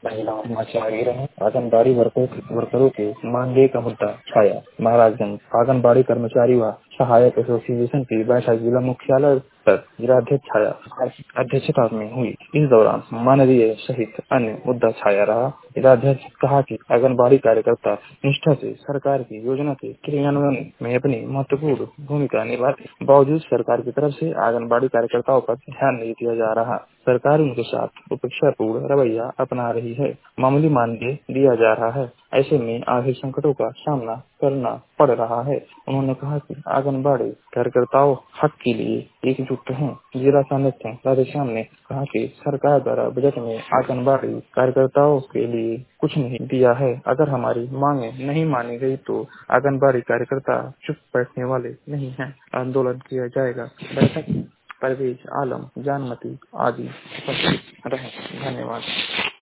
महिलाओं जारी रहे। आंगनबाड़ी वर्करों के मांगे का मुद्दा छाया। महाराजगंज आंगनबाड़ी कर्मचारी व सहायक एसोसिएशन की बैठक जिला मुख्यालय पर जिलाध्यक्ष छाया अध्यक्षता में हुई। इस दौरान मानवीय सहित अन्य मुद्दा छाया रहा। जिलाध्यक्ष कहा कि आंगनबाड़ी कार्यकर्ता निष्ठा से सरकार की योजना के क्रियान्वयन में अपनी महत्वपूर्ण भूमिका निभाते, बावजूद सरकार की तरफ से आंगनबाड़ी कार्यकर्ताओं पर ध्यान नहीं दिया जा रहा। सरकार उनके साथ उपेक्षापूर्ण रवैया अपना रही है, मामूली मानदेय दिया जा रहा है। ऐसे में आर्थिक संकटों का सामना करना पड़ रहा है। उन्होंने कहा कि आंगनबाड़ी कार्यकर्ताओं हक के लिए एकजुट हैं। जिला सांसद राधेश्याम ने कहा कि सरकार द्वारा बजट में आंगनबाड़ी कार्यकर्ताओं के लिए कुछ नहीं दिया है। अगर हमारी मांगे नहीं मानी गई तो आंगनबाड़ी कार्यकर्ता चुप बैठने वाले नहीं हैं। आंदोलन किया जाएगा। बैठक में परवेज आलम, जानमती आदि उपस्थित रहे। धन्यवाद।